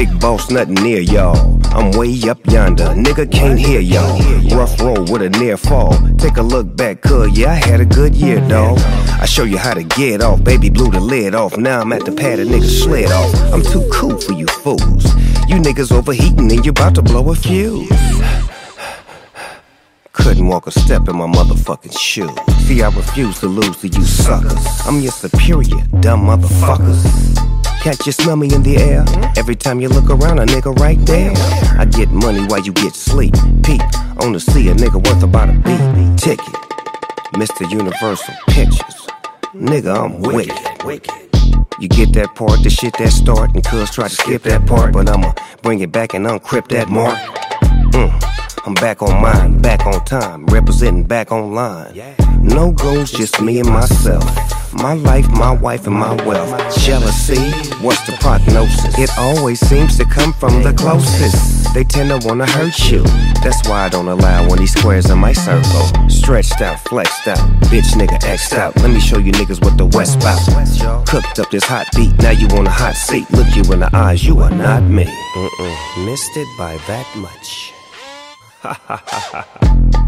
big boss, nothing near y'all. I'm way up yonder, nigga can't hear y'all. Rough road with a near fall. Take a look back, cuz yeah, I had a good year, dawg. I show you how to get off, baby blew the lid off. Now I'm at the pad, a nigga slid off. I'm too cool for you fools. You niggas overheating and you about to blow a fuse. Couldn't walk a step in my motherfucking shoes. See, I refuse to lose to you suckers. I'm your superior, dumb motherfuckers. Can't you smell me in the air? Every time you look around, a nigga right there. I get money while you get sleep. Peep, on the sea, a nigga worth about a beat. Ticket, Mr. Universal Pictures. Nigga, I'm wicked. You get that part, the shit that start, and cuz try to skip that part, but I'ma bring it back and uncrypt that mark. I'm back on mine, back on time, representing back online. No goals, just me and myself. My life, my wife, and my wealth. Jealousy, what's the prognosis? It always seems to come from the closest. They tend to wanna hurt you. That's why I don't allow one of these squares in my circle. Stretched out, flexed out, bitch nigga X'd out. Let me show you niggas what the West bout. Cooked up this hot beat, now you on a hot seat. Look you in the eyes, you are not me. Missed it by that much. Ha ha ha ha.